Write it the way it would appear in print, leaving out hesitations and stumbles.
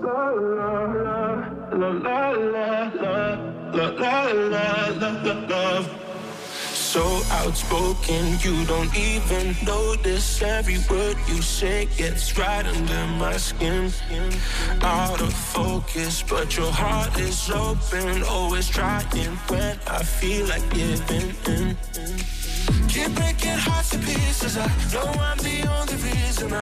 La la la la la la la la love. So outspoken, you don't even notice. Every word you say gets right under my skin. Out of focus, but your heart is open. Always trying when I feel like giving in. Keep breaking hearts to pieces. I know I'm the only reason